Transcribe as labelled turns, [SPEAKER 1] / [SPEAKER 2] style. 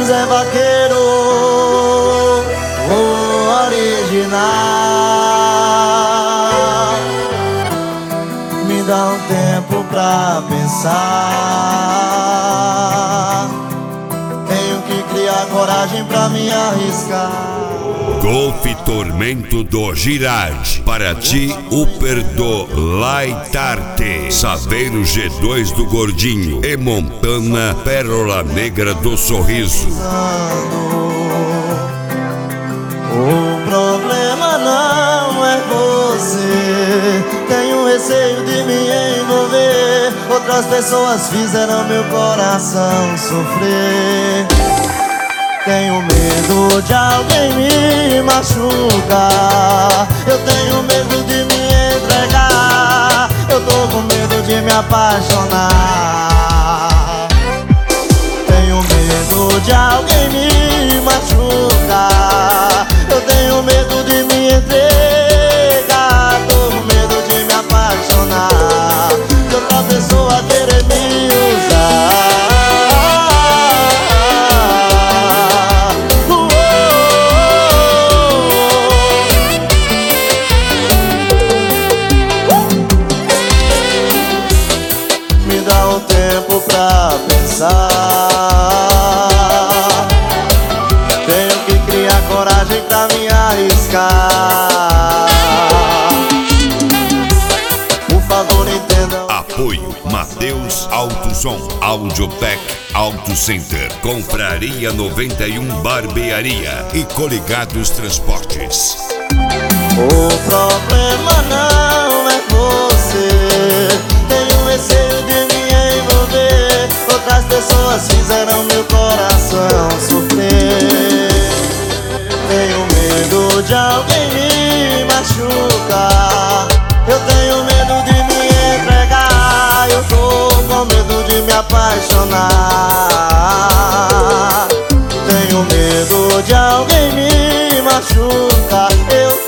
[SPEAKER 1] Zé Vaqueiro, o original. Me dá um tempo pra pensar. Tenho que criar coragem pra me arriscar.
[SPEAKER 2] Golf Tormento do Girard, para ti Upper do Laitarte, Saveiro G2 do Gordinho e Montana Pérola Negra do Sorriso.
[SPEAKER 1] O problema não é você. Tenho receio de me envolver. Outras pessoas fizeram meu coração sofrer. Tenho medo de alguém me machucar. Eu tenho medo de me entregar. Eu tô com medo de me apaixonar. Tenho medo de alguém me machucar. Eu tenho medo de me entregar. Tô com medo de me apaixonar, de outra pessoa querer me usar. Me dá um tempo pra pensar. Tenho que criar coragem pra me arriscar. Por favor, entenda.
[SPEAKER 2] Apoio Mateus Autosom, Audiotech Auto Center, Confraria 91 Barbearia e Coligados Transportes.
[SPEAKER 1] O problema não é você. Tenho receio de me envolver. Outras pessoas fizeram meu coração sofrer. Tenho medo de alguém me machucar. Eu tenho medo de me entregar. Eu tô com medo de me apaixonar. Tenho medo de alguém me machucar. Eu